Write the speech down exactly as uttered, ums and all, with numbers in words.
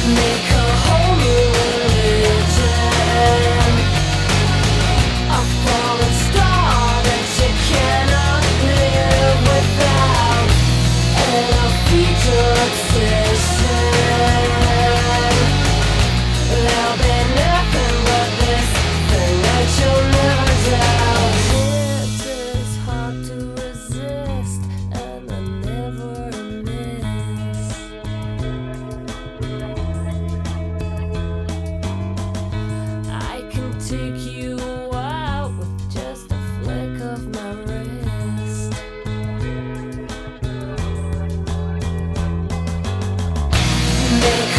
Make a whole new religion, a fallen star that you cannot live without, and a future obsession. There'll be nothing but this thing that you'll never doubt. It is hard to resist, and I never miss. I can take you out with just a flick of my wrist. Make